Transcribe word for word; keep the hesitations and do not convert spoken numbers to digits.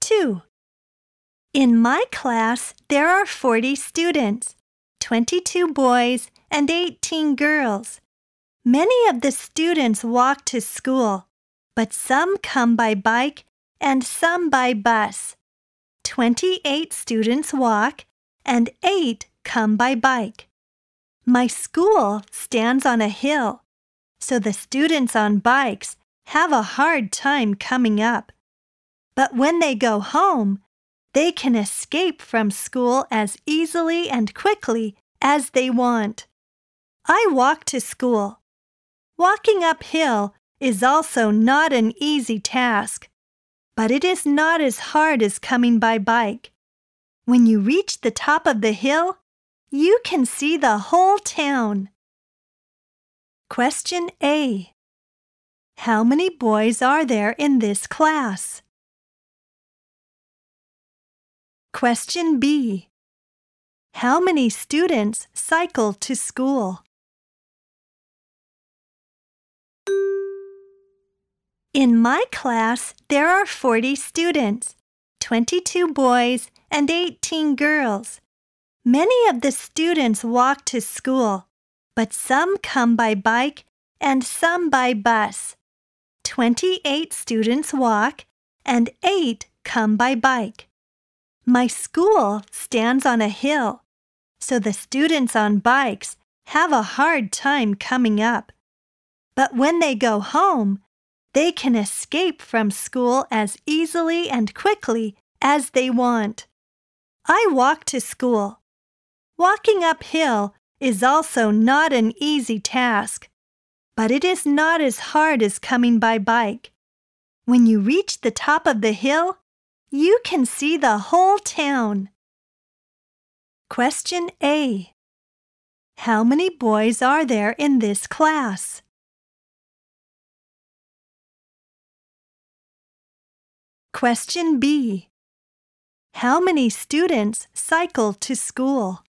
two. In my class, there are forty students, twenty-two boys and eighteen girls. Many of the students walk to school, but some come by bike and some by bus. twenty-eight students walk and eight come by bike. My school stands on a hill, so the students on bikes have a hard time coming up. But when they go home, they can escape from school as easily and quickly as they want. I walk to school. Walking uphill is also not an easy task, but it is not as hard as coming by bike. When you reach the top of the hill, you can see the whole town. Question A. How many boys are there in this class? Question B. How many students cycle to school? In my class, there are forty students, twenty-two boys and eighteen girls. Many of the students walk to school, but some come by bike and some by bus. twenty-eight students walk and eight come by bike. My school stands on a hill, so the students on bikes have a hard time coming up. But when they go home, they can escape from school as easily and quickly as they want. I walk to school. Walking uphill is also not an easy task, but it is not as hard as coming by bike. When you reach the top of the hill, you can see the whole town. Question A. How many boys are there in this class? Question B. How many students cycle to school?